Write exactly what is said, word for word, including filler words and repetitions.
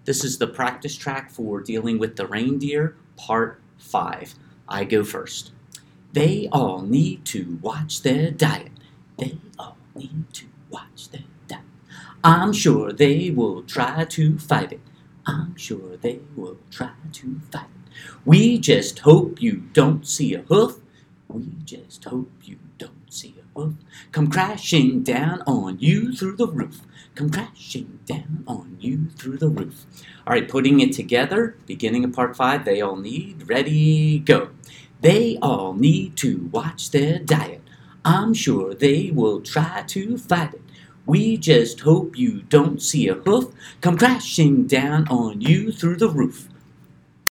This is the practice track for dealing with the reindeer, part five. I go first. They all need to watch their diet. They all need to watch their diet. I'm sure they will try to fight it. I'm sure they will try to fight it. We just hope you don't see a hoof. We just hope you don't see a hoof. Come crashing down on you through the roof. Come crashing down on you through the roof. All right, putting it together, beginning of part five, they all need, ready, go. They all need to watch their diet. I'm sure they will try to fight it. We just hope you don't see a hoof come crashing down on you through the roof.